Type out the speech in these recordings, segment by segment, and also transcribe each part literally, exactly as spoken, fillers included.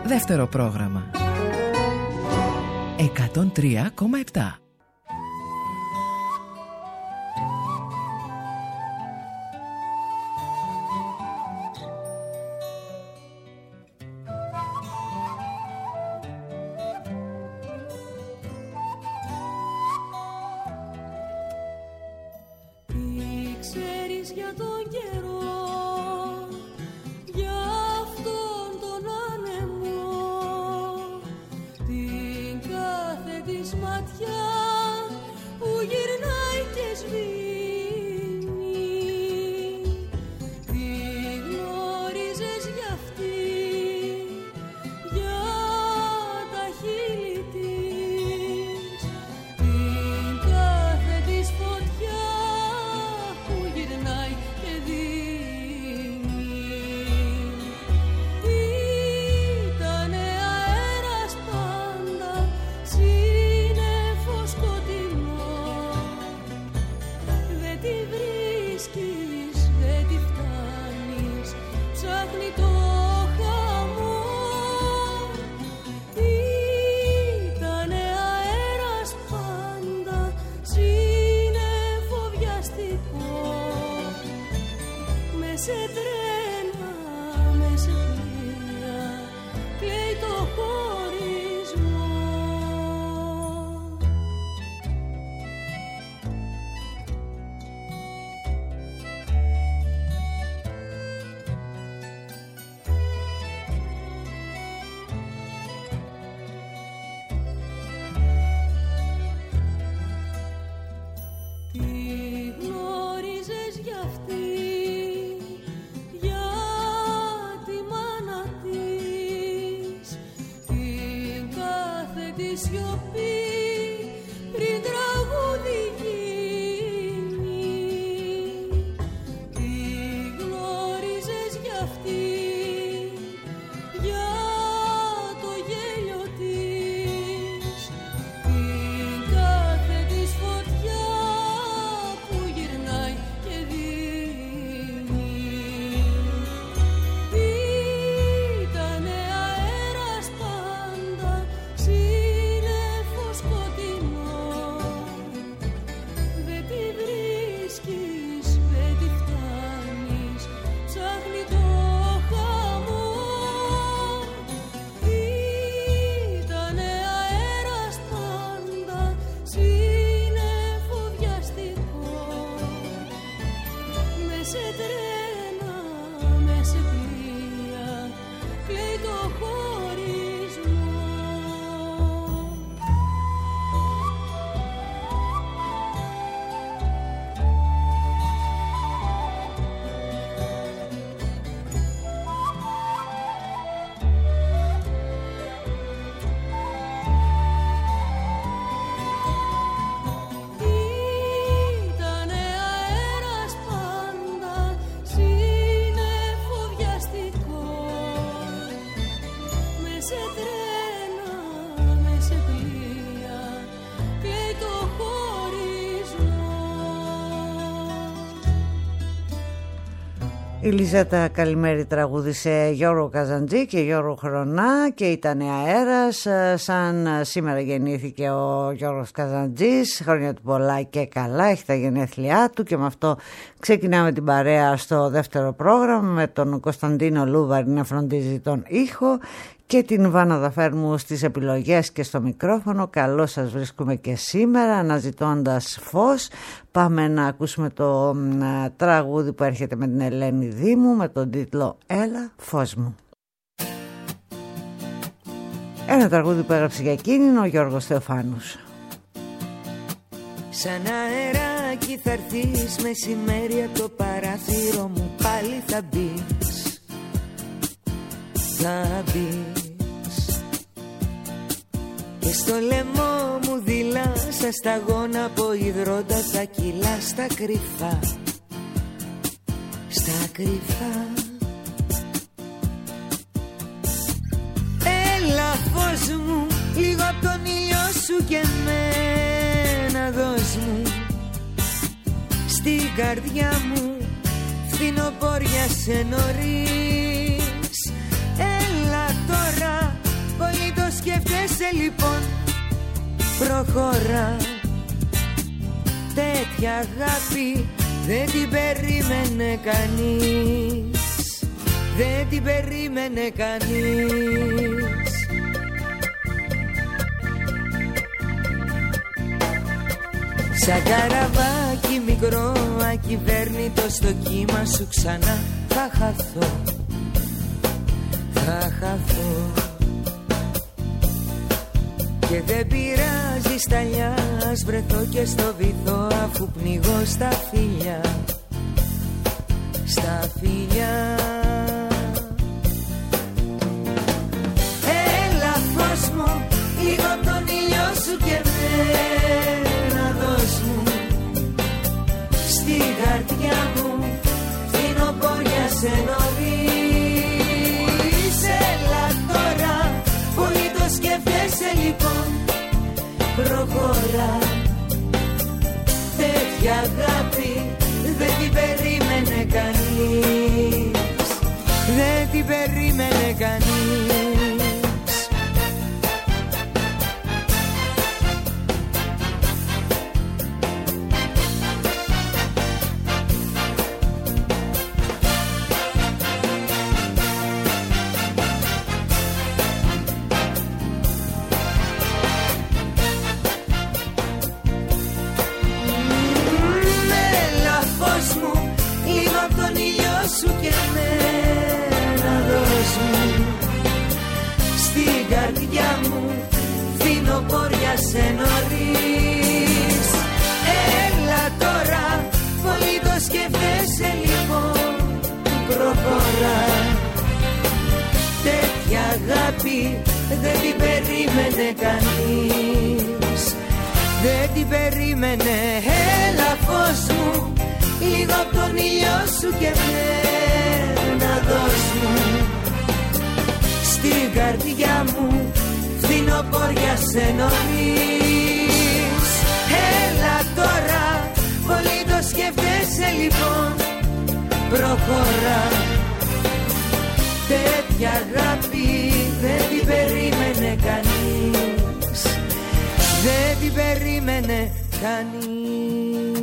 Δεύτερο πρόγραμμα εκατόν τρία κόμμα επτά. Η Λιζέτα Καλημέρη τραγούδισε Γιώργο Καζαντζή και Γιώργο Χρονά και ήταν αέρας. Σαν σήμερα γεννήθηκε ο Γιώργος Καζαντζής, χρόνια του πολλά και καλά, έχει τα γενέθλιά του και με αυτό ξεκινάμε την παρέα στο δεύτερο πρόγραμμα με τον Κωνσταντίνο Λούβαρη να φροντίζει τον ήχο και την Βάνα Δαφέρμου στις επιλογές και στο μικρόφωνο. Καλώς σας βρίσκουμε και σήμερα αναζητώντας φως. Πάμε να ακούσουμε το μ, τραγούδι που έρχεται με την Ελένη Δήμου με τον τίτλο «Έλα φως μου». Ένα τραγούδι που έγραψε για εκείνη ο Γιώργος Θεοφάνους. Σαν αεράκι θα έρθεις μεσημέρι από το παράθυρο μου, πάλι θα μπεις, θα μπεις και στο λαιμό μου δειλά σαν σταγόνα από υδρότα θα κυλά στα κρυφά, στα κρυφά. Έλα φως μου, λίγο απ' τον ήλιο σου και εμένα δώσ' μου, στην καρδιά μου φθινοπόρια σε νωρίς. Έλα τώρα σκέφτεσαι λοιπόν, προχώρα. Τέτοια αγάπη δεν την περίμενε κανείς, δεν την περίμενε κανείς. Σαν καραβάκι μικρό ακυβέρνητο στο κύμα σου ξανά θα χαθώ, θα χαθώ. Και δεν πειράζει σταλιά, ας βρεθώ και στο βυθό, αφού πνιγώ στα φίλια, στα φίλια. Έλα φως μου, λίγο απ' τον ήλιο σου και μένα δώσ' μου. Στην καρδιά μου φθινοπόρια σε νωρίς. Έλα τώρα, πολύ το σκέφτεσαι λοιπόν, προχώρα. Τέτοια αγάπη δεν την περίμενε κανείς, δεν την περίμενε κανείς. Σου και εμένα δώσ' μου. Στην καρδιά μου φθινοπόρια σε νωρίς. Έλα τώρα, πολύ το σκέφτεσαι λοιπόν, προχώρα. Τέτοια αγάπη δεν την περίμενε κανείς, δεν την περίμενε. Έλα φως μου, λίγο απ' τον ήλιο σου και μένα δώσ' μου. Στην καρδιά μου φθινοπόρια σε νωρίς. Έλα τώρα, πολύ το σκέφτεσαι λοιπόν, προχώρα. Τέτοια αγάπη δεν την περίμενε κανείς, δεν την περίμενε κανείς.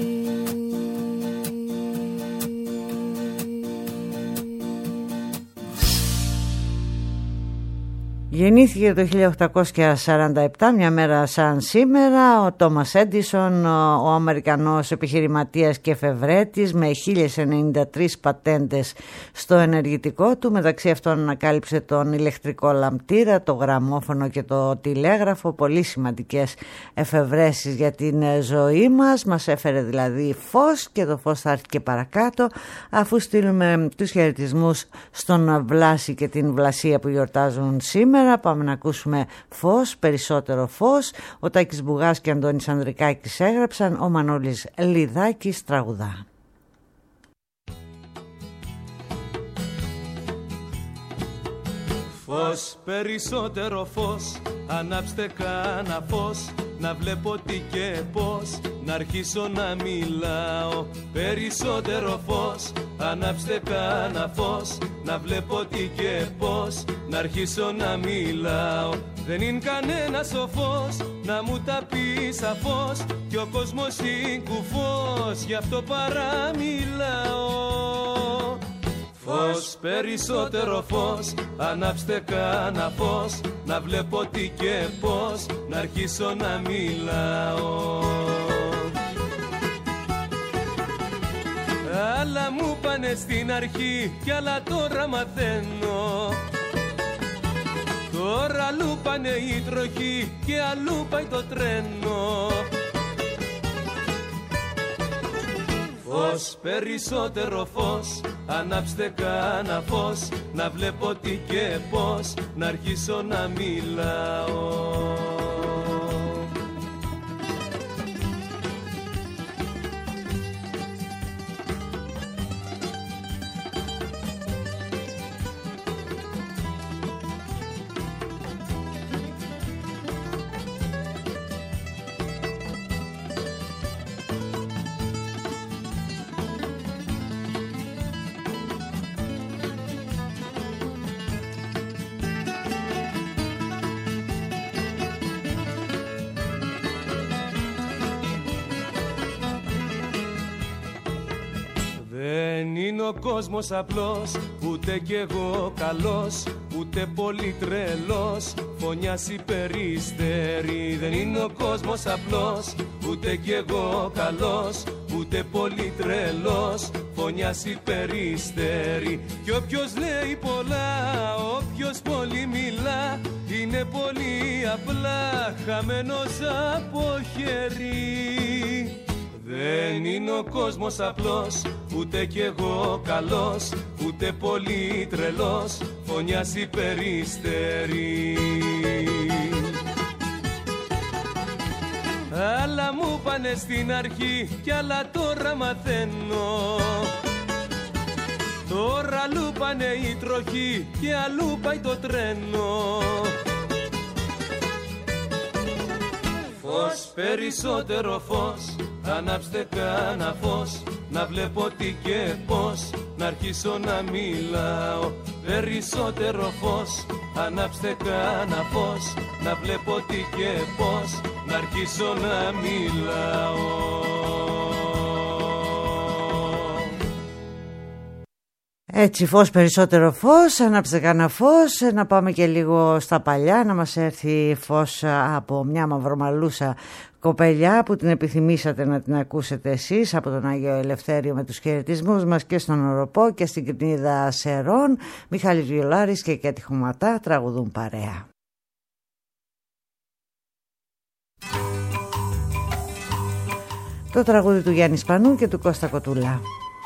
Γεννήθηκε το χίλια οκτακόσια σαράντα επτά, μια μέρα σαν σήμερα, ο Τόμας Έντισον, ο Αμερικανός επιχειρηματίας και εφευρέτης με χίλιες ενενήντα τρεις πατέντες στο ενεργητικό του. Μεταξύ αυτών ανακάλυψε τον ηλεκτρικό λαμπτήρα, το γραμμόφωνο και το τηλέγραφο, πολύ σημαντικές εφευρέσεις για την ζωή μας. Μας έφερε δηλαδή φως και το φως θα έρθει και παρακάτω, αφού στείλουμε τους χαιρετισμούς στον Βλάση και την Βλασία που γιορτάζουν σήμερα. Πάμε να ακούσουμε φως, περισσότερο φως. Ο Τάκης Μπουγάς και Αντώνης Ανδρικάκης έγραψαν, ο Μανώλης Λιδάκης τραγουδά. Φως, περισσότερο φως, ανάψτε κάνα φως, να βλέπω τι και πώς, να αρχίσω να μιλάω. Περισσότερο φως, ανάψτε κάνα φως, να βλέπω τι και πώς, να αρχίσω να μιλάω. Δεν είναι κανένα σοφός να μου τα πει σαφώς, κι ο κόσμος είναι κουφός, γι' αυτό παραμιλάω. Φως, περισσότερο φως, ανάψτε κάνα φως, να βλέπω τι και πώς, να αρχίσω να μιλάω. Άλλα μου πάνε στην αρχή κι άλλα τώρα μαθαίνω. Τώρα αλλού πάνε οι τροχοί και αλλού πάει το τρένο. Φως, περισσότερο φως, ανάψτε κάνα φως, να βλέπω τι και πώς, να αρχίσω να μιλάω. ο κόσμος απλός, ούτε κι εγώ καλός, ούτε πολύ τρελός, φωνιάς υπερίστερη. Δεν είναι ο κόσμος απλός, ούτε κι εγώ καλός, ούτε πολύ τρελός, φωνιάς υπερίστερη. Κι όποιος λέει πολλά, όποιος πολύ μιλά, είναι πολύ απλά χαμένος από χέρι. Δεν είναι ο κόσμος απλός, ούτε κι εγώ καλός, ούτε πολύ τρελός, φωνιάς υπερίστερη. Άλλα μου πάνε στην αρχή κι άλλα τώρα μαθαίνω. Τώρα αλλού πάνε οι τροχοί και αλλού πάει το τρένο. Φως, περισσότερο φως, ανάψτε κάνα φως, να βλέπω τι και πώς, να αρχίσω να μιλάω. Περισσότερο φως, ανάψτε κάνα φως, να βλέπω τι και πώς, να αρχίσω να μιλάω. Έτσι, φως, περισσότερο φως, ανάψτε κανένα φως. Να πάμε και λίγο στα παλιά, να μας έρθει φως από μια μαυρομαλούσα κοπελιά που την επιθυμήσατε να την ακούσετε εσείς, από τον Άγιο Ελευθέριο με τους χαιρετισμούς μας και στον Οροπό και στην Κρινίδα Σερών. Μιχάλης Βιολάρης και Κέτη Χωματά τραγουδούν παρέα. Το τραγούδι του Γιάννη Σπανού και του Κώστα Κοτούλα.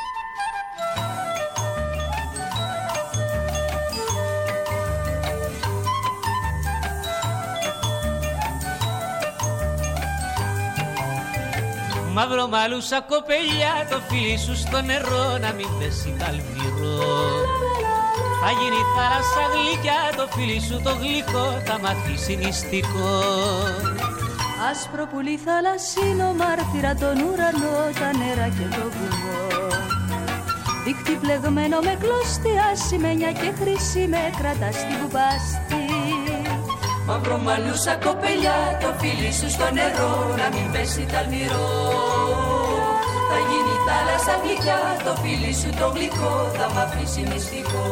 Μαύρο μαλούσα κοπελιά, το φίλι σου στο νερό να μην πέσει καλμυρό. Θα γίνει θάλασσα γλυκιά, το φίλι σου το γλυκό θα μάθει νηστικό. Άσπρο πουλί θαλασσίνο, μάρτυρα τον ουρανό, τα νερά και το βουνό. Δίχτυ πλεγμένο με κλωστή, ασημένια και χρυσή με κρατά στη κουπάστη. Μαύρο μαλούσα κοπελιά, το φίλι σου στο νερό να μην πέσει ταλμυρό. Θα γίνει θάλασσα γλυκιά, το φίλι σου το γλυκό θα μ' αφήσει μυστικό.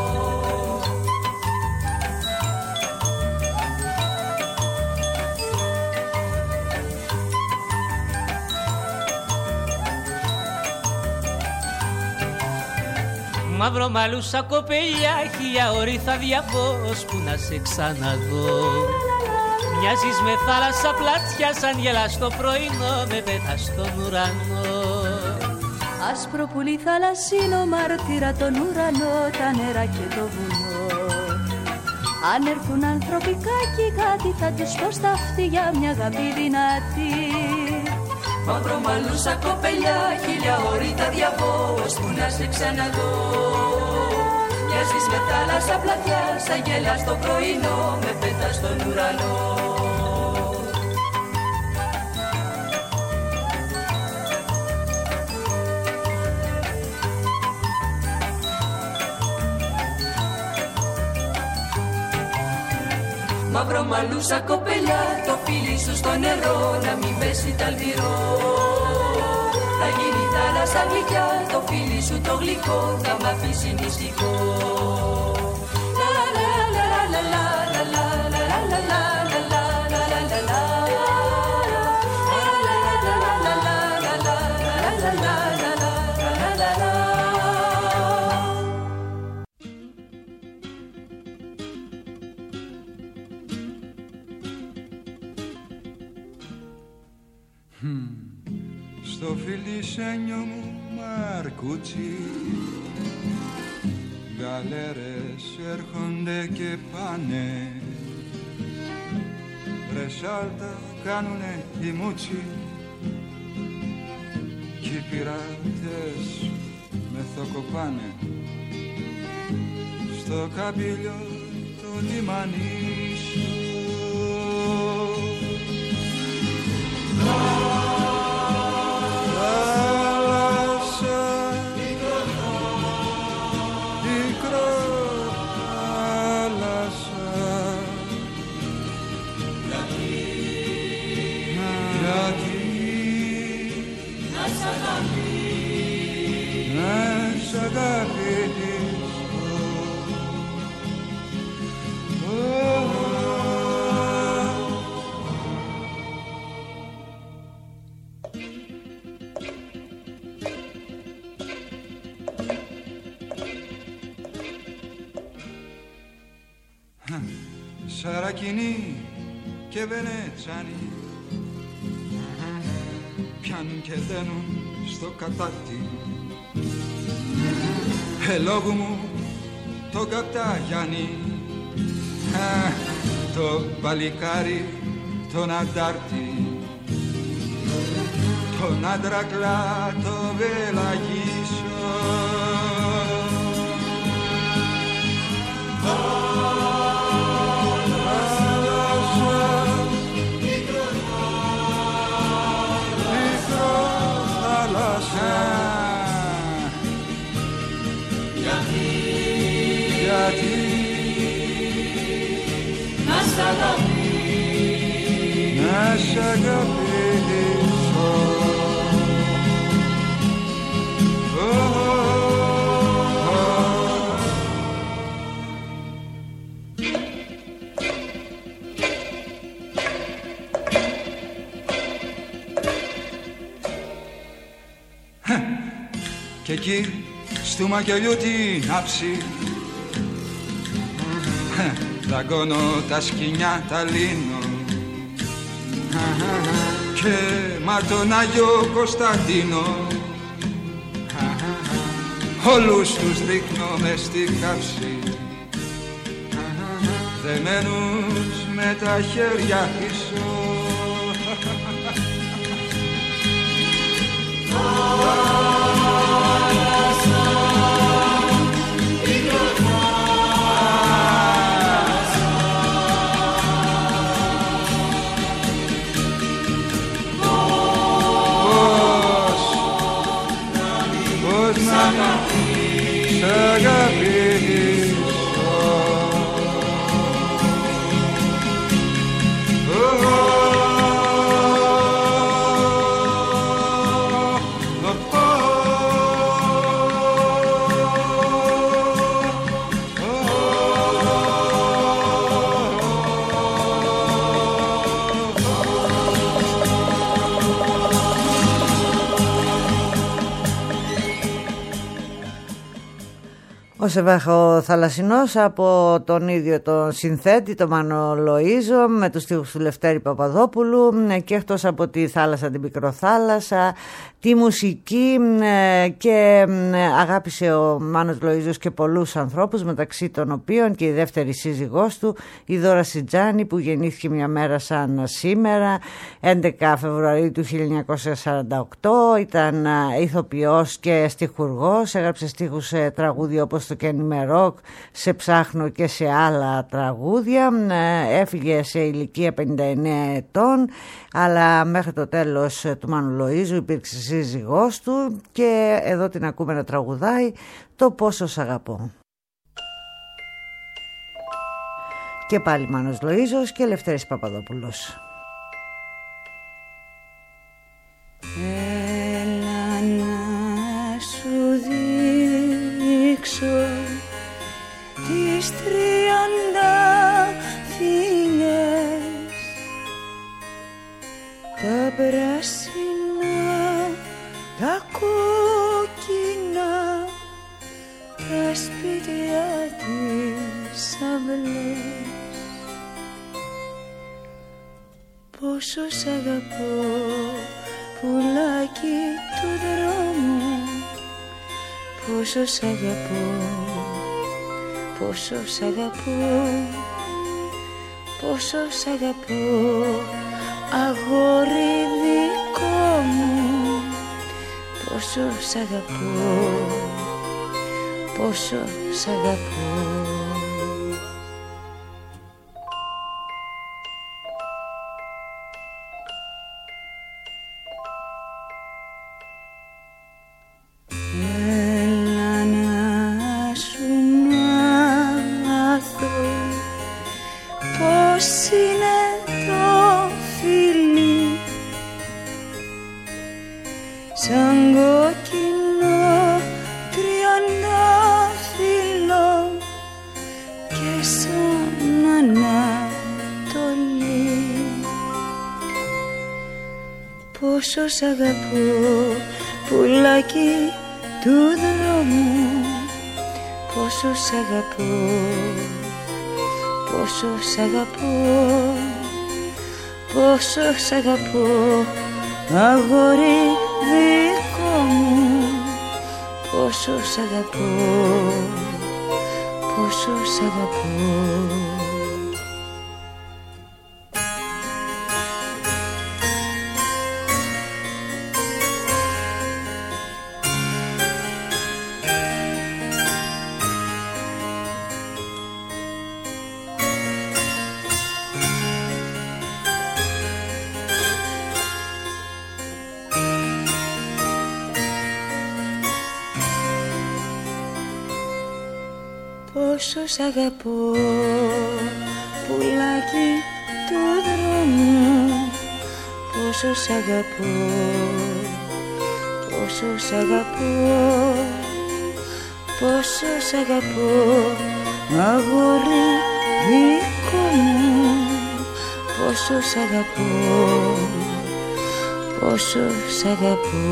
Μαύρο μαλούσα κοπελιά, χίλια ώρη θα διαβώ που να σε ξαναδώ. Μοιάζεις με θάλασσα πλατιά, σαν γελάς το πρωινό, με πέτας στον ουρανό. Άσπρο πουλί θαλασσίνο, μάρτυρα τον ουρανό, τα νερά και το βουνό. Αν έρθουν ανθρωπικά και κάτι θα τους πω στα αυτιά μια αγάπη δυνατή. Μαύρο μαλούσα κοπελιά, χίλια ώρη θα διαβώ, ώσπου να σε ξαναδώ. Μοιάζεις με θάλασσα πλατιά, σαν γέλας το πρωινό, με πέτας στον ουρανό. Μαύρο μαλούσα κοπελιά, το φίλι σου στο νερό να μην πέσει ταλμυρό. Θα γίνει θάλασσα γλυκιά, το φίλι σου το γλυκό θα μ' αφήσει νηστικό. Στο φιλισένιο μου μαρκούτσι, γαλέρες έρχονται και πάνε, ρε σάλτα κάνουνε οι μούτσι κι οι πειρατές με θοκοπάνε. Στο καμπύλιο το λιμανίσιο Σαρακινή και Βενετσάνη πιάνουν και δένουν στο κατάρτι ελόγου μου το Καπταγιάννη, το παλικάρι τον Αντάρτη, τον Αντρακλά το Βελαγίσο. Γιατί να σ' αγαπήσω, να σ' αγαπήσω. Και εκεί στου μακελιού την άψη δαγκώνω τα σκοινιά τα λύνω και μα τον Άγιο Κωνσταντίνο όλους τους ρίχνω μες στην κάψη δεμένους με τα χέρια πίσω. Ο Σεβάχο Θαλασσινός από τον ίδιο τον συνθέτη, τον Μάνο Λοΐζο, με τους στίχους του Λευτέρη Παπαδόπουλου, και εκτός από τη θάλασσα, την Πικροθάλασσα, τη μουσική, και αγάπησε ο Μάνος Λοΐζος και πολλούς ανθρώπους, μεταξύ των οποίων και η δεύτερη σύζυγός του, η Δώρα Σιτζάνη, που γεννήθηκε μια μέρα σαν σήμερα, έντεκα Φεβρουαρίου του χίλια εννιακόσια σαράντα οκτώ, ήταν ηθοποιός και στιχουργός, έγραψε στίχους σε τραγούδια όπως το «Κένι με ροκ», «Σε ψάχνω» και σε άλλα τραγούδια. Έφυγε σε ηλικία πενήντα εννέα ετών, αλλά μέχρι το τέλος του Μάνου Λοΐζου υπήρξε σύζυγός του, και εδώ την ακούμε να τραγουδάει το «Πόσο σ' αγαπώ». Και πάλι Μάνος Λοΐζος και Λευτέρης Παπαδόπουλος. Έλα να σου δείξω τις τριάντα φιλιές, τα πράσινα, τα κόκκινα, τα σπίτια της αυλές. Πόσο σ' αγαπώ, πουλάκι του δρόμου, πόσο σ' αγαπώ, πόσο σ' αγαπώ, πόσο σ' αγαπώ, αγόρι δικό μου, πόσο σ' αγαπώ, πόσο σ' αγαπώ. Πόσο σ' αγαπώ, πουλάκι του δρόμου, πόσο σ' αγαπώ, πόσο σ' αγαπώ, πόσο σ' αγαπώ, αγόρι δικό μου, πόσο σ' αγαπώ, πόσο σ' αγαπώ. Πόσο σ' αγαπώ, πουλάκι του δρόμου, πόσο σ' αγαπώ, πόσο σ' αγαπώ, πόσο σ' αγαπώ, αγόρι δικό μου, πόσο σ' αγαπώ, πόσο σ' αγαπώ.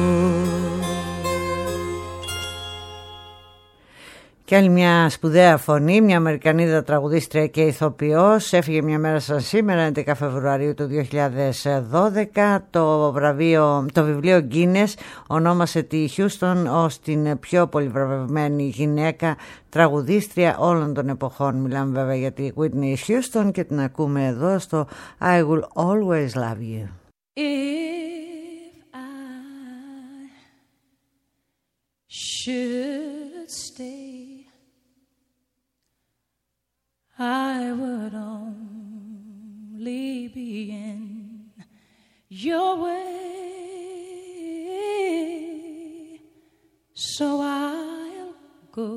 Και άλλη μια σπουδαία φωνή, μια Αμερικανίδα τραγουδίστρια και ηθοποιός, έφυγε μια μέρα σαν σήμερα, έντεκα Φεβρουαρίου του δύο χιλιάδες δώδεκα. Το, βραβείο, το βιβλίο Guinness ονόμασε τη Houston ως την πιο πολυβραβευμένη γυναίκα τραγουδίστρια όλων των εποχών. Μιλάμε βέβαια για τη Whitney Houston και την ακούμε εδώ στο I Will Always Love You. If I should stay, I would only be in your way, so I'll go,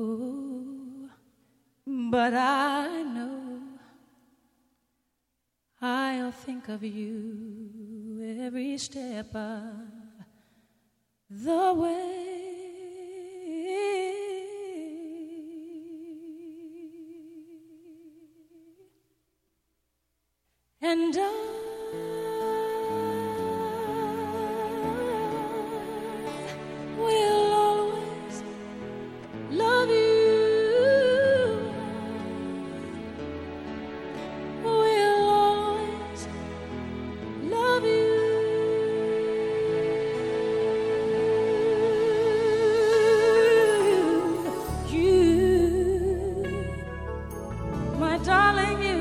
but I know I'll think of you every step of the way. And I will always love you, will always love you. You, my darling, you.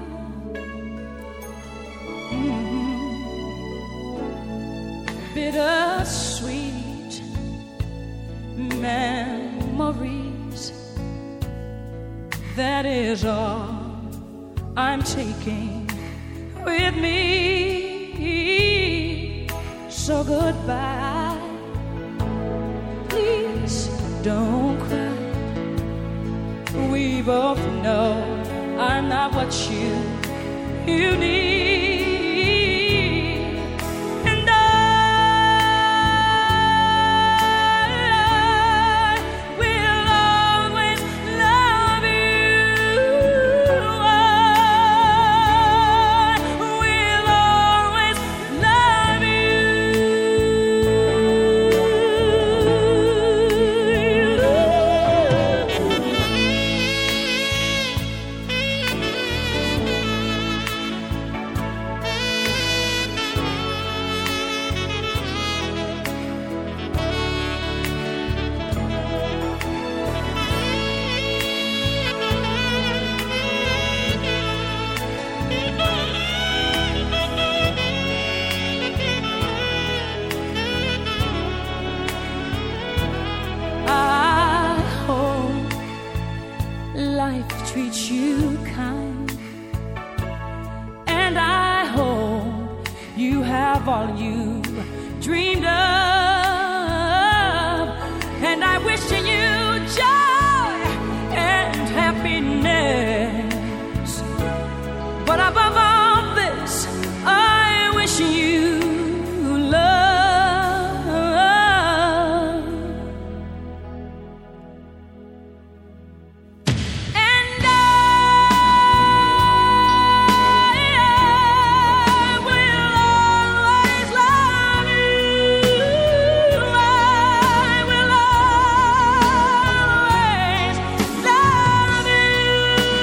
Bittersweet memories, that is all I'm taking with me. So goodbye, please don't cry. We both know I'm not what you, you need. All you dreamed of, and I wish you joy and happiness, but above all this I wish you love. And I will always love you.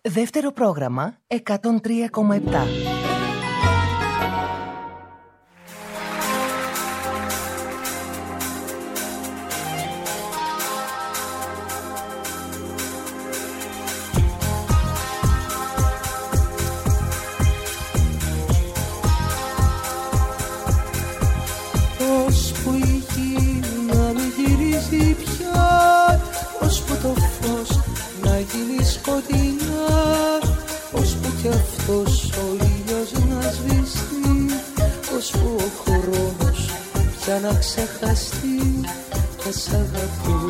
Δεύτερο πρόγραμμα εκατόν τρία κόμμα επτά. Να ξεχαστεί και σ' αγαπώ.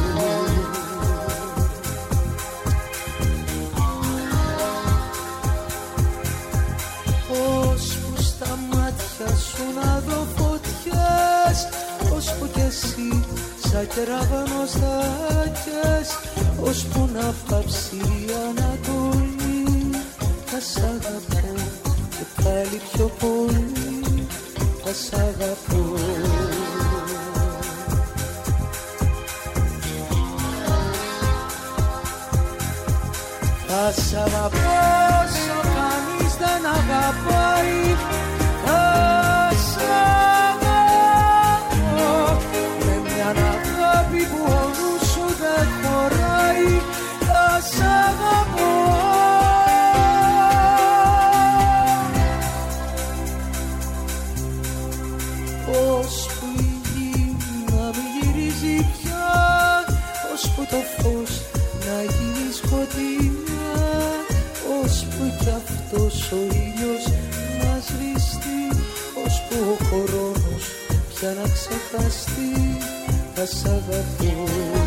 Ώσπου στα μάτια σου να δω φωτιές, ώσπου κι εσύ σαν κεραυνός θα κες, ώσπου να πάψει η Ανατολή. Θα σ' αγαπώ και πάλι πιο πολύ, θα σ' αγαπώ. Θα σ' αγαπώ όσο κανείς δεν αγαπάει. Θα σ' αγαπώ με μια αγάπη που ο νους σου δεν χωράει. Θα σ' αγαπώ. Ώσπου η γη να μην γυρίζει πια, ώσπου το φως να γίνει σκοτεινά, ώσπου κι αυτός ο ήλιος να σβηστεί, ώσπου ο χρόνος πια να ξεχαστεί. Θα σ' αγαπώ.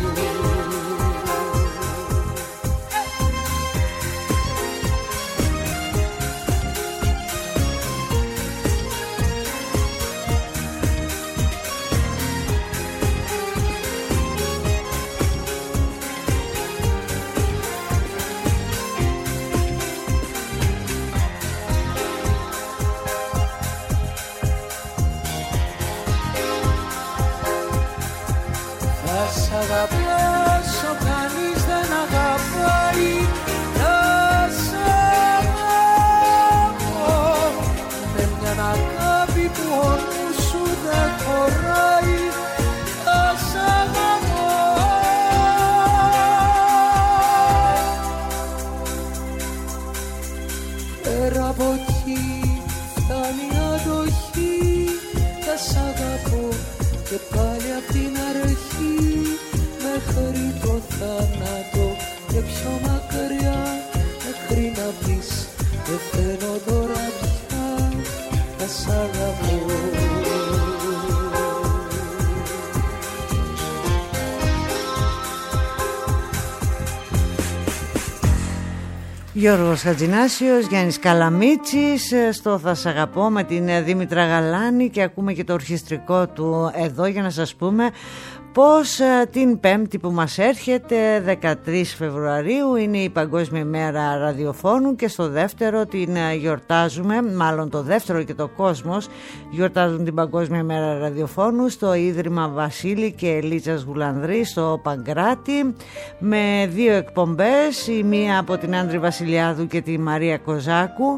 Γιώργος Χατζηνάσιος, Γιάννης Καλαμίτσης στο Θα Σ' Αγαπώ με την Δήμητρα Γαλάνη, και ακούμε και το ορχιστρικό του εδώ για να σας πούμε πως την Πέμπτη που μας έρχεται, δεκατρείς Φεβρουαρίου, είναι η Παγκόσμια Μέρα Ραδιοφώνου, και στο δεύτερο την γιορτάζουμε, μάλλον το δεύτερο και το κόσμος γιορτάζουν την Παγκόσμια Μέρα Ραδιοφώνου στο Ίδρυμα Βασίλη και Ελίτσας Γουλανδρή στο Παγκράτη, με δύο εκπομπές, η μία από την Άντρη Βασιλιάδου και τη Μαρία Κοζάκου.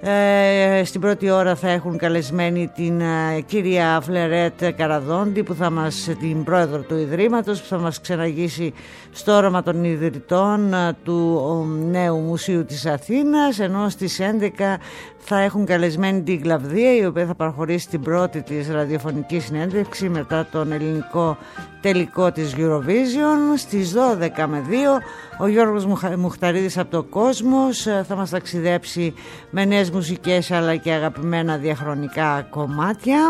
Ε, στην πρώτη ώρα θα έχουν καλεσμένη την ε, κυρία Φλερέτ Καραδόντη, που θα μας, την πρόεδρο του Ιδρύματος, που θα μας ξεναγήσει στο όραμα των ιδρυτών ε, του ο, νέου Μουσείου της Αθήνας, ενώ στις έντεκα θα έχουν καλεσμένη την Κλαβδία, η οποία θα παραχωρήσει την πρώτη της ραδιοφωνική συνέντευξη μετά τον ελληνικό τελικό της Eurovision. Στις δώδεκα με δύο ο Γιώργος Μουχταρίδης από το Κόσμος θα μας ταξιδέψει με νέες μουσικές αλλά και αγαπημένα διαχρονικά κομμάτια.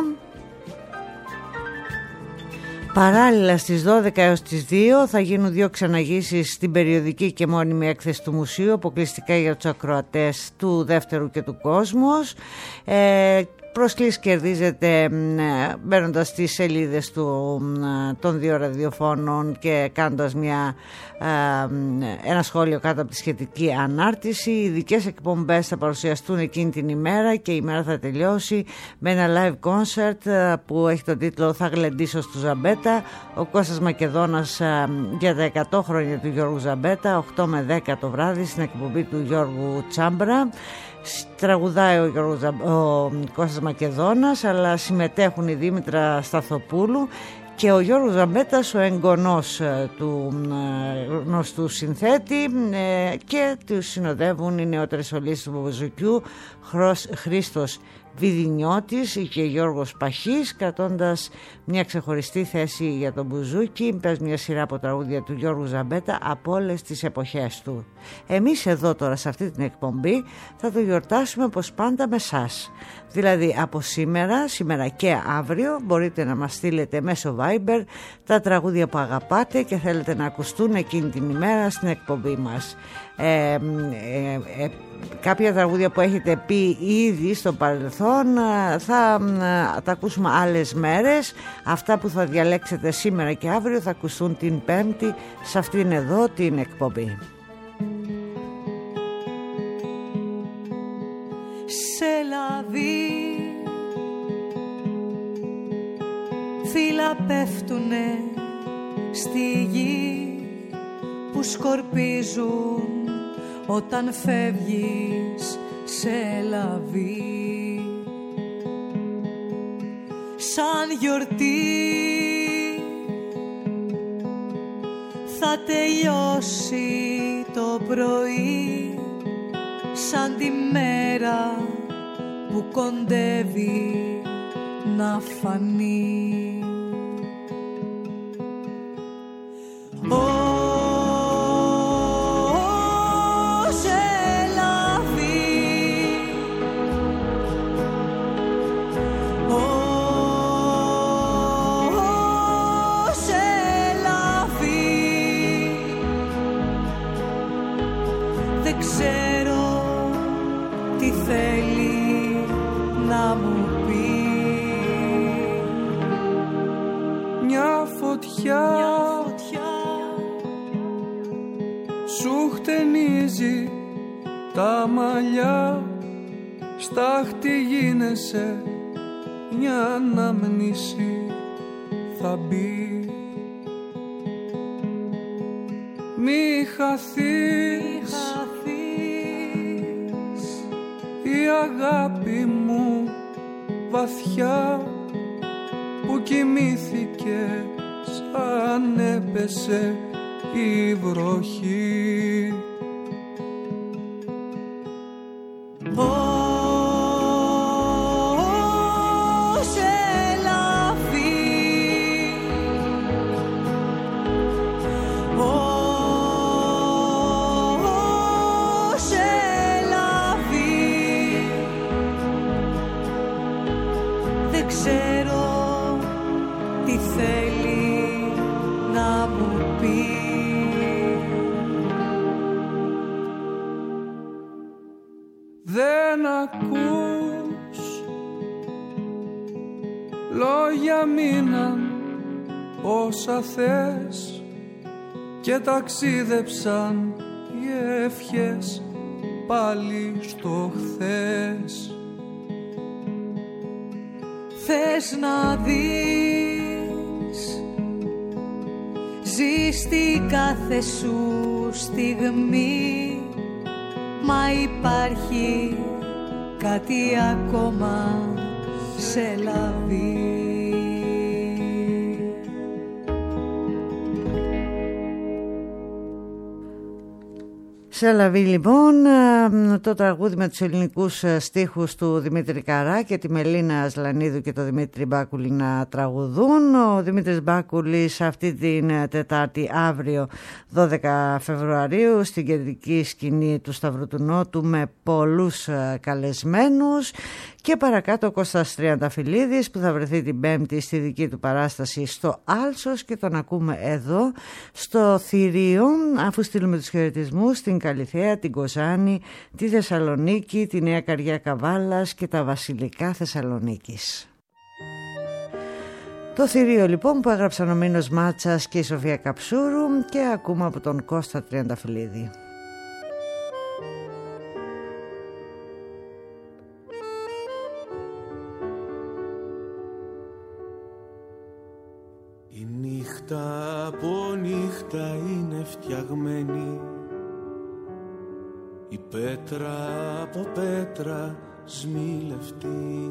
Παράλληλα στις δώδεκα έως τις δύο θα γίνουν δύο ξεναγήσεις στην περιοδική και μόνιμη έκθεση του Μουσείου, αποκλειστικά για τους ακροατές του Δεύτερου και του Κόσμος. Ε, προσκλήσεις κερδίζετε μπαίνοντας στις σελίδες του, των δύο ραδιοφώνων και κάνοντας μια, ένα σχόλιο κάτω από τη σχετική ανάρτηση. Οι ειδικές εκπομπές θα παρουσιαστούν εκείνη την ημέρα και η ημέρα θα τελειώσει με ένα live concert που έχει τον τίτλο «Θα γλεντήσω στο Ζαμπέτα». Ο Κώστας Μακεδόνας για τα εκατό χρόνια του Γιώργου Ζαμπέτα, οκτώ με δέκα το βράδυ στην εκπομπή του Γιώργου Τσάμπρα. Τραγουδάει ο, Γιώργος, ο Κώστας Μακεδόνας, αλλά συμμετέχουν η Δήμητρα Σταθοπούλου και ο Γιώργος Ζαμπέτας, ο εγγονός του γνωστού συνθέτη, και τους συνοδεύουν οι νεότερες σολίστες του Μπουζουκιού, Χρήστος Βιδινιώτης και Γιώργος Παχής, κρατώντας μια ξεχωριστή θέση για τον μπουζούκι. Παίζει μια σειρά από τραγούδια του Γιώργου Ζαμπέτα από όλες τις εποχές του. Εμείς εδώ τώρα σε αυτή την εκπομπή θα το γιορτάσουμε όπως πάντα με εσάς. Δηλαδή από σήμερα, σήμερα και αύριο μπορείτε να μας στείλετε μέσω Viber τα τραγούδια που αγαπάτε και θέλετε να ακουστούν εκείνη την ημέρα στην εκπομπή μας. Ε, ε, ε, κάποια τραγούδια που έχετε πει ήδη στο παρελθόν θα τα ακούσουμε άλλες μέρες. Αυτά που θα διαλέξετε σήμερα και αύριο θα ακουστούν την Πέμπτη σε αυτήν εδώ την εκπομπή. Σε λαβή φύλλα πέφτουνε στη γη που σκορπίζουν όταν φεύγεις σε λαβή. Σαν γιορτή θα τελειώσει το πρωί, σαν τη μέρα που κοντεύει να φανεί. Σου χτενίζει τα μαλλιά, στάχτη γίνεσαι, μια αναμνήση θα μπει. Μη χαθείς, η αγάπη μου βαθιά που κοιμήθηκε σαν έπεσε η βροχή. Δεν ακούς, λόγια μείναν όσα θες και ταξίδεψαν οι ευχές πάλι στο χθες. Θες να δεις, ζεις την κάθε σου στιγμή, μα υπάρχει κάτι ακόμα σε λαβή. Σε λαβή λοιπόν, το τραγούδι με τους ελληνικούς στίχους του Δημήτρη Καρά και τη Μελίνα Ασλανίδου και το Δημήτρη Μπάκουλη να τραγουδούν. Ο Δημήτρης Μπάκουλης αυτή την Τετάρτη αύριο δώδεκα Φεβρουαρίου στην κεντρική σκηνή του Σταυρού του Νότου με πολλούς καλεσμένους. Και παρακάτω ο Κώστας Τριανταφυλλίδης που θα βρεθεί την Πέμπτη στη δική του παράσταση στο Άλσος και τον ακούμε εδώ στο Θηρίο, αφού στείλουμε τους χαιρετισμούς στην Καλιθέα, την Κοζάνη, τη Θεσσαλονίκη, τη Νέα Καριά Καβάλας και τα βασιλικά Θεσσαλονίκης. Το θηρίο λοιπόν που έγραψαν ο Μίνος Μάτσας και η Σοφία Καψούρου και ακούμε από τον Κώστα Τριανταφυλλίδη. Η νύχτα από νύχτα είναι φτιαγμένη, η πέτρα από πέτρα σμιλευτή,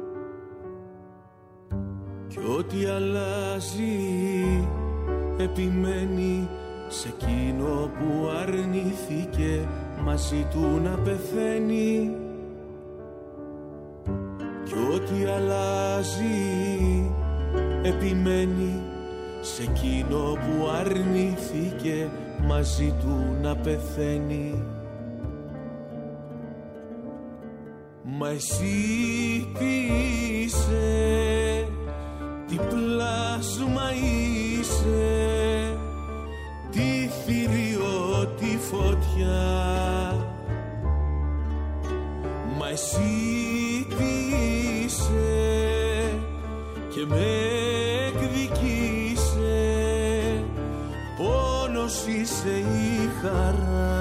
κι ό,τι αλλάζει επιμένει σε εκείνο που αρνήθηκε μαζί του να πεθαίνει, κι ό,τι αλλάζει επιμένει σε εκείνο που αρνήθηκε μαζί του να πεθαίνει. Μα εσύ τι είσαι, τι πλάσμα είσαι, τι θηρίο, τι φωτιά. Μα εσύ τι είσαι και με εκδικήσε, πόνος είσαι η χαρά.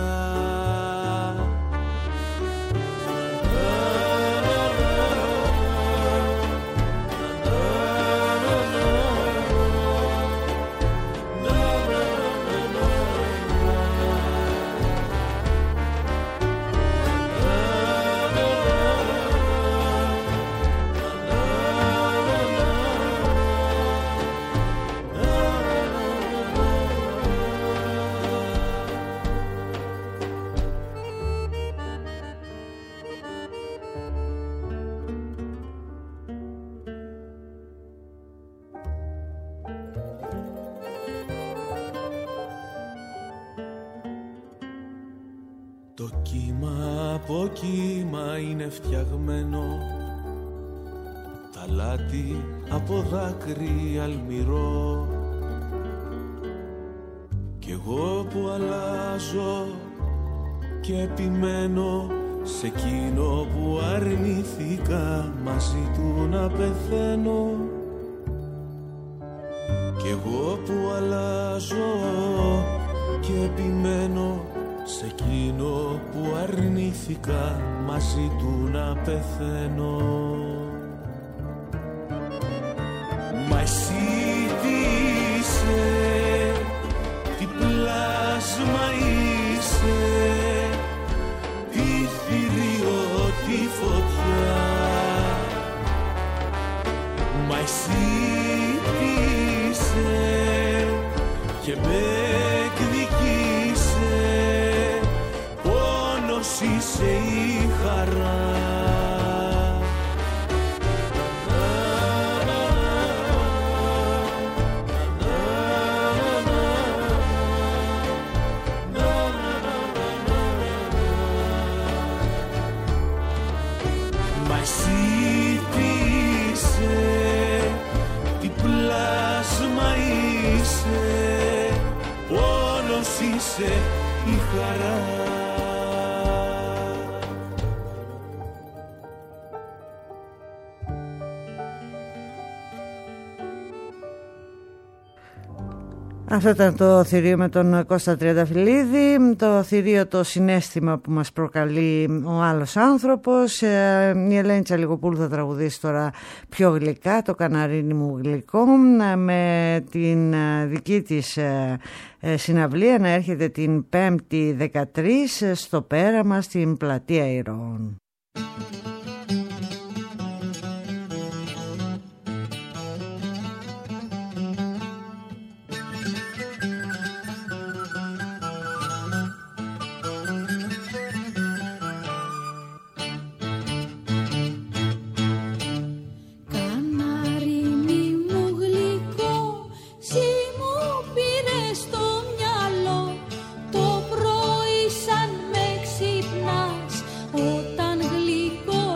Το κύμα από κύμα είναι φτιαγμένο, τα λάτι από δάκρυ αλμυρό, κι εγώ που αλλάζω και επιμένω σε εκείνο που αρνήθηκα μαζί του να πεθαίνω, κι εγώ που αλλάζω και επιμένω σε εκείνο που αρνήθηκα μαζί του να πεθαίνω. Μα εσύ τι είσαι, τι πλάσμα είσαι, τι θηρίο, τι φωτιά. Μα εσύ τι είσαι και με εκδικήσε, πόνος είσαι η χαρά. Μα εσύ τι είσαι, τι πλάσμα είσαι, πόνος είσαι η χαρά. Αυτό ήταν το θηρίο με τον Κώστα Τριανταφυλλίδη, το θηρίο το συναίσθημα που μας προκαλεί ο άλλος άνθρωπος. Η Ελένη Τσαλικοπούλου θα τραγουδήσει τώρα πιο γλυκά, το καναρίνι μου γλυκό, με την δική της συναυλία να έρχεται την Πέμπτη δεκατρείς στο Πέραμα στην Πλατεία Ηρώων. Όταν γλυκό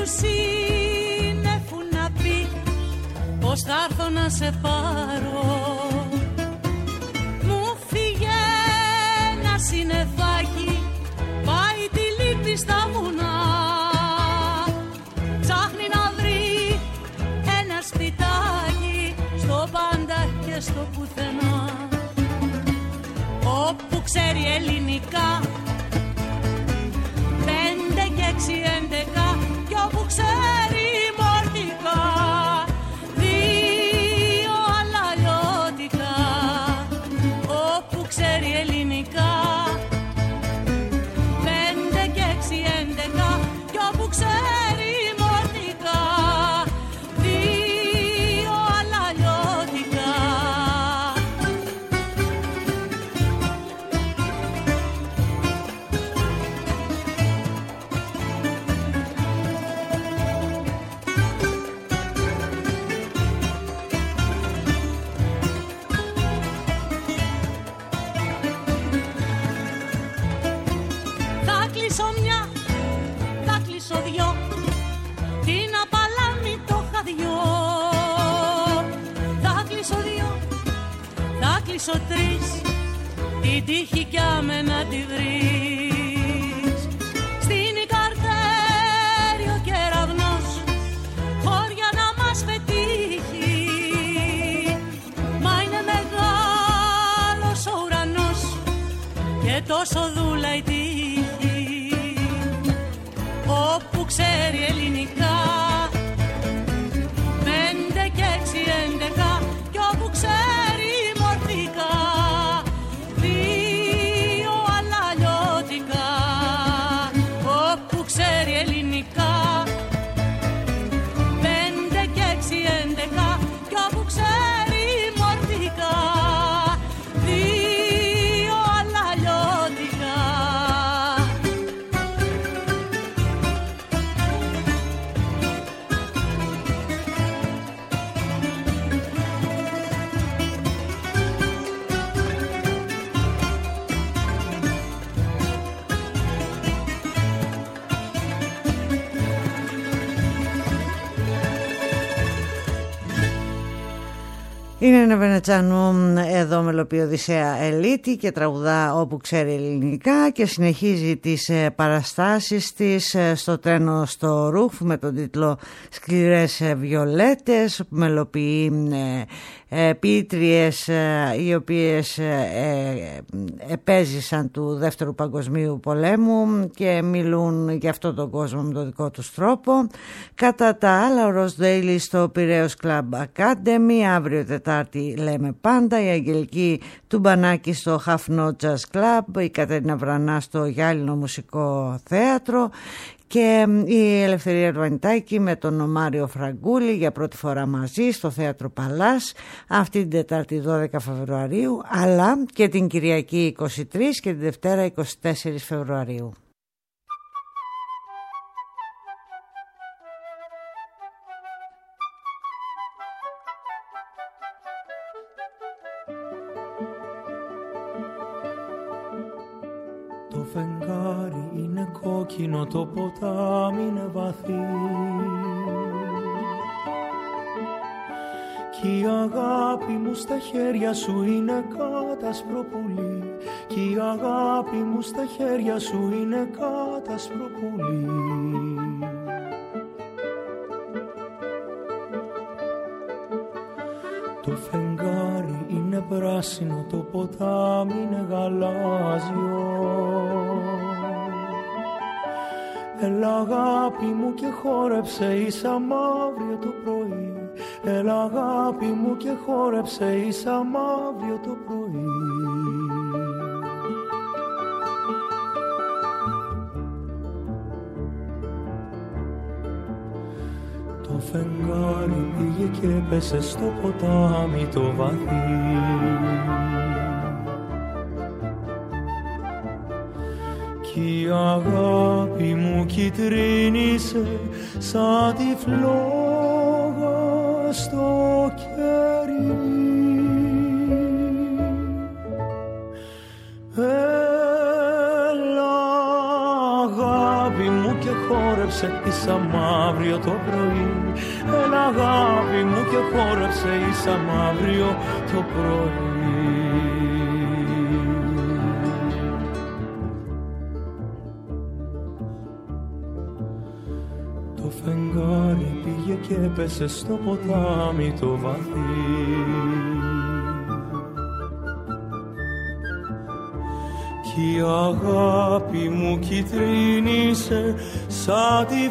του σύννεφου να πει πως θα έρθω να σε πάρω. Μου φύγε ένα συννεφάκι, πάει τη λύπη στα βουνά. Ψάχνει να βρει ένα σπιτάκι στο πάντα και στο πουθενά. Όπου ξέρει ελληνικά, πέντε και έξι έντεκα, κι όπου ξέρει μορτικά, δύο άλλα αλλιώτικα. Όπου ξέρει ελληνικά, πέντε και έξι έντεκα, κι όπου ξέρει μορτικά, δύο άλλα αλλιώτικα. Θα κλείσω μια, θα κλείσω δυο, την απαλάμη το χαδιό. Θα κλείσω δύο, θα κλείσω τρεις, την τύχη κι άμε να τη βρεις. Στην Ικαρτέρη ο κεραυνός, χώρια να μας πετύχει. Μα είναι μεγάλος ο ουρανός και τόσο δούλα η τύχη. Όπου ξέρει ελληνικά, πέντε και έξι έντεκα, κι όπου ξέρει μορφικά, δύο άλλα αλλιώτικα. Όπου ξέρει ελληνικά, πέντε και έξι έντεκα, κι όπου ξέρει μορφικά, δύο άλλα αλλιώτικα. Είναι ένα Βενετσάνου εδώ μελοποιεί Οδυσσέα Ελίτη και τραγουδά όπου ξέρει ελληνικά και συνεχίζει τις παραστάσεις της στο τρένο στο Ρούφ με τον τίτλο «Σκληρές Βιολέτες», που μελοποιεί ποιήτριες οι οποίες επέζησαν του Δεύτερου Παγκοσμίου Πολέμου και μιλούν για αυτόν τον κόσμο με τον δικό τους τρόπο. Κατά τα άλλα, ο Ροζ Ντέιλι στο Πειραίος Club Academy, αύριο Τετάρτη λέμε πάντα, η Αγγελική Τουμπανάκη στο Half Note Jazz Club, η Κατερίνα Βρανά στο Γυάλινο Μουσικό Θέατρο και η Ελευθερία Ρουανιτάκη με τον Μάριο Φραγκούλη για πρώτη φορά μαζί στο Θέατρο Παλάς αυτή την Τετάρτη δώδεκα Φεβρουαρίου, αλλά και την Κυριακή είκοσι τρεις και την Δευτέρα είκοσι τέσσερις Φεβρουαρίου. Το φεγγάρι είναι κόκκινο, το ποτάμι είναι βαθύ κι η αγάπη μου στα χέρια σου είναι κάτασπρο πουλί, κι η αγάπη μου στα χέρια σου είναι κάτασπρο πουλί. Το φεγγάρι είναι πράσινο, το ποτάμι είναι γαλάζιο. Έλα αγάπη μου και χόρεψε ίσα μαύριο το πρωί. Έλα αγάπη μου και χόρεψε ίσα μαύριο το πρωί. Το φεγγάρι πήγε και έπεσε στο ποτάμι το βαθύ κι η αγάπη μου κυτρίνησε σαν τη φλόγα στο κερί. Έλα αγάπη μου και χόρεψε χόρεψε ίσα μαύριο το πρωί. Έλα αγάπη μου και χόρεψε ίσα μαύριο το πρωί. Το φεγγάρι πήγε και έπεσε στο ποτάμι το βαθύ. Κι η αγάπη μου κυτρίνησε σαν τη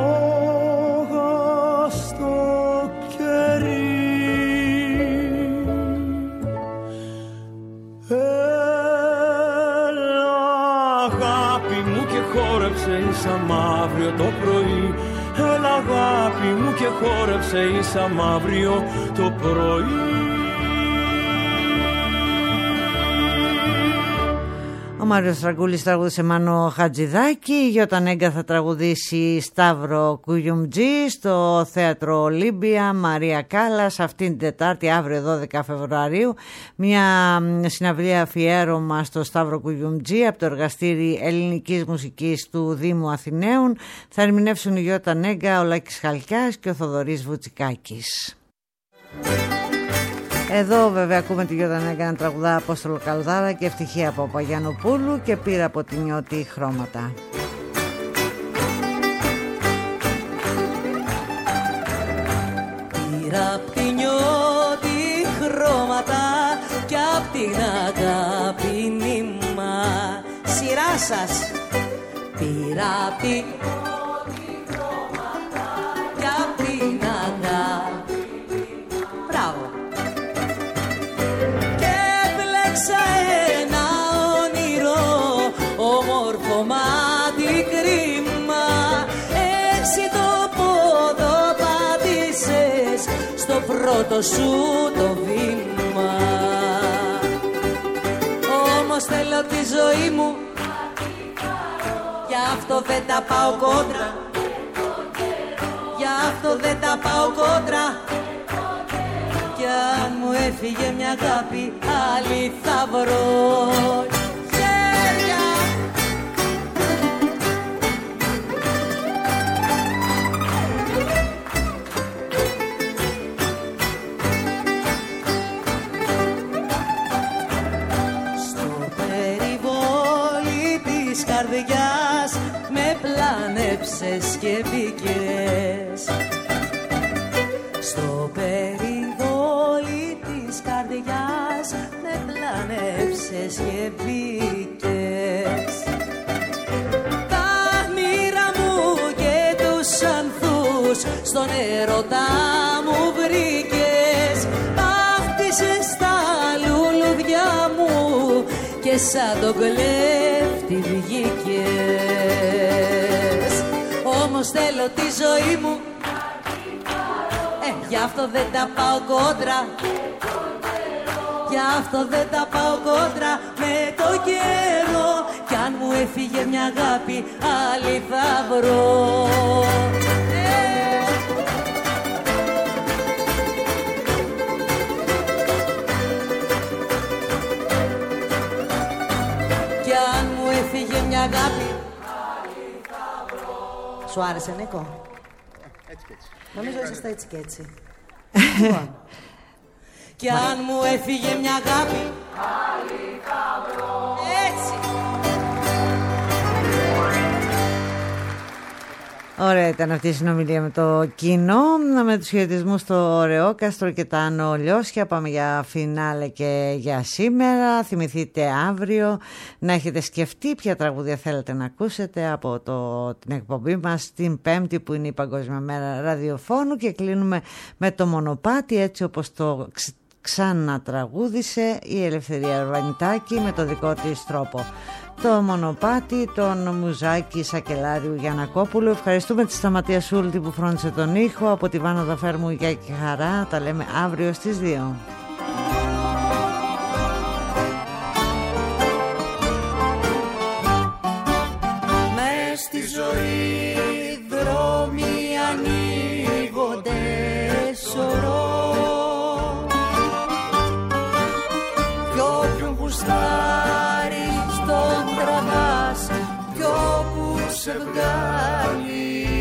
φλόγα στο κερί. Έλα αγάπη μου και χόρεψε ίσα μαύριο το πρωί. Έλα αγάπη μου και χόρεψε ίσα μαύριο το πρωί. Ο Μάριος Τραγκούλης τραγούδισε Μάνο Χατζηδάκη, η Γιώτα Νέγκα θα τραγουδήσει Σταύρο Κουγιουμτζή στο Θέατρο Ολύμπια, Μαρία Κάλλας αυτήν την Τετάρτη, αύριο δώδεκα Φεβρουαρίου, μια συναυλία αφιέρωμα στο Σταύρο Κουγιουμτζή από το Εργαστήρι Ελληνικής Μουσικής του Δήμου Αθηναίων. Θα ερμηνεύσουν η Γιώτα Νέγκα, ο Λάκης Χαλκιάς και ο Θοδωρής Βουτσικάκης. Εδώ βέβαια ακούμε τη Γιώτα Νέγκα να τραγουδά Απόστολο Καλδάρα και Ευτυχία από Παγιανοπούλου και Πήρα από την Νιώτη χρώματα. Πήρα απ' την Νιώτη χρώματα κι απ' την αγάπη νήμα. Σειρά σας. Πήρα απ' την Νιώτη χρώματα κι απ' την αγάπη. Μπράβο. Ένα όνειρο όμορφο μάτι κρίμα. Έτσι το πόδο πάτησες στο πρώτο σου το βήμα. Όμως θέλω τη ζωή μου, γι' αυτό δεν τα πάω κόντρα. Γι' αυτό δεν τα πάω κόντρα. Κι αν μου έφυγε μια αγάπη, άλλη θα βρω. Χέρια! Στο περιβόλι της καρδιάς με πλάνεψες και μπήκες. Στο περιβόλι της καρδιάς με πλάνεψες και μπήκες. Τα μοίρα μου και τους ανθούς στον έρωτα μου βρήκες. Πάχτισες τα λουλουδιά μου και σαν τον κλέφτη βγήκες. Όμως θέλω τη ζωή μου, γι' αυτό δεν τα πάω κόντρα. Γι' αυτό δεν τα πάω κόντρα με το καιρό. Κι αν μου έφυγε μια αγάπη, άλλη θα βρω. ε. Κι αν μου έφυγε μια αγάπη, άλλη θα βρω. Σου άρεσε, Νίκο? Έτσι και έτσι. Νομίζω είσαστε έτσι και έτσι. Κι αν μου έφυγε μια αγάπη, άλλη θα βρω. Έτσι. Ωραία ήταν αυτή η συνομιλία με το κοινό, με τους χαιρετισμούς στο Ρεόκαστρο και τα Άνω Λιώσια. Πάμε για φινάλε και για σήμερα. Θυμηθείτε αύριο να έχετε σκεφτεί ποια τραγούδια θέλετε να ακούσετε από το, την εκπομπή μας την Πέμπτη που είναι η Παγκόσμια Μέρα Ραδιοφώνου, και κλείνουμε με το Μονοπάτι έτσι όπως το ξανατραγούδισε η Ελευθερία Αρβανιτάκη με το δικό της τρόπο. Το Μονοπάτι, τον Μουζάκη Σακελάριου Γιαννακόπουλου. Ευχαριστούμε τη Σταματία Σούλτη που φρόντισε τον ήχο. Από τη Βάνα Δαφέρμου Γεια και Χαρά. Τα λέμε αύριο στις δύο. Μες στη ζωή δρόμοι ανοίγονται σωρό. Κι όποιον γουστάρεις τον τραβάς, κι όπου σε βγάλει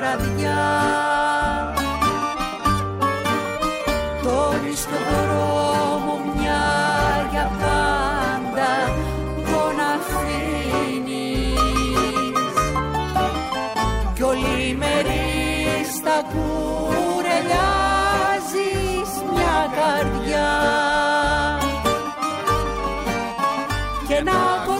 βραδιά. Τώρα στον δρόμο μια για πάντα τον αφήνεις κι ολήμερη στα κουρελιάζεις μια καρδιά και να